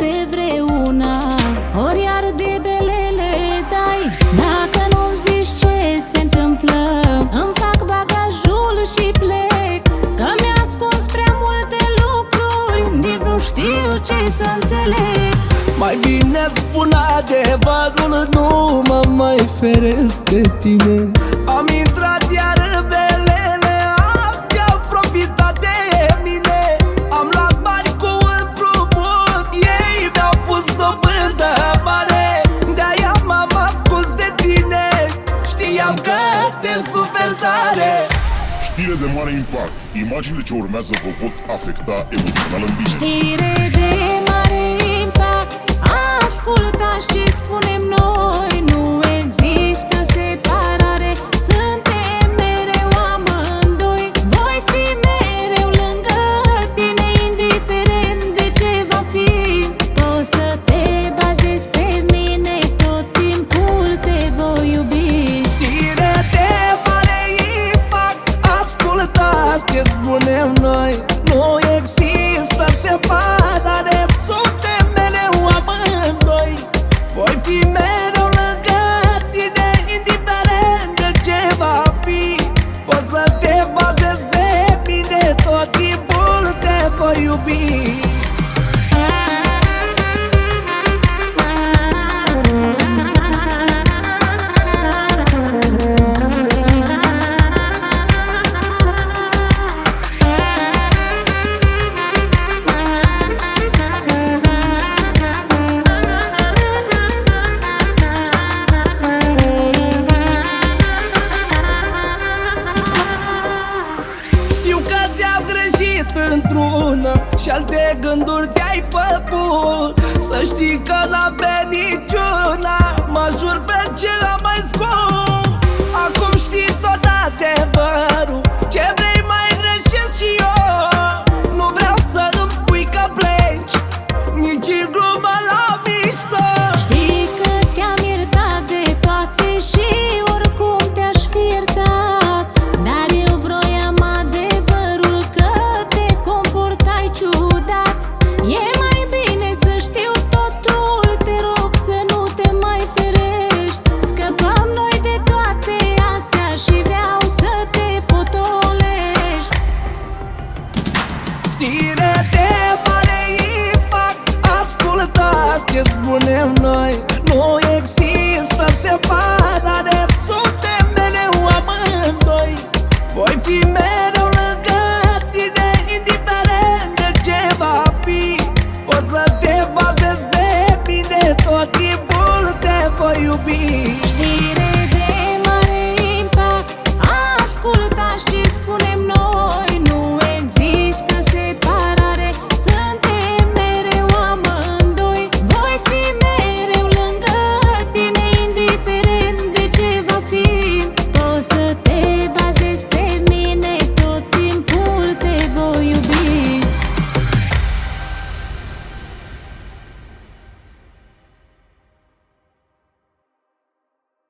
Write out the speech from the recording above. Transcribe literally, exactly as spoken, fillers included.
de vreuna, ori iar de belele dai. Dacă nu-mi zici ce se întâmplă, îmi fac bagajul și plec, că mi-a ascuns prea multe lucruri, nici nu știu ce să înțeleg. Mai bine spun adevărul, nu mă mai feresc de tine. Am intrat iar în belele, au profitat de mine. Am luat bani cu împrumut, ei mi-au pus dobândă mare. De-aia m-am ascuns de tine, știam că te super tare. Știre de mare impact. Imaginile ce urmează vă pot afecta emoțional în bine. Știre de mare impact. Ascultați ce spunem noi, nu există separare, suntem mereu amândoi. Voi fi mereu lângă tine, indiferent de ce va fi. Poți să te bazezi pe mine, tot timpul te voi iubi. Știre de mare impact. Ascultați ce spunem noi, nu există separare, suntem mereu amândoi. Voi fi mereu lângă tine, indiferent de ce va fi. Poți să te bazezi pe mine, tot timpul te voi iubi. Într-una și alte gânduri ți-ai făcut. Să știi că n-am pe niciuna, mă jur pe cel mai scump. Acum știi tot adevărul.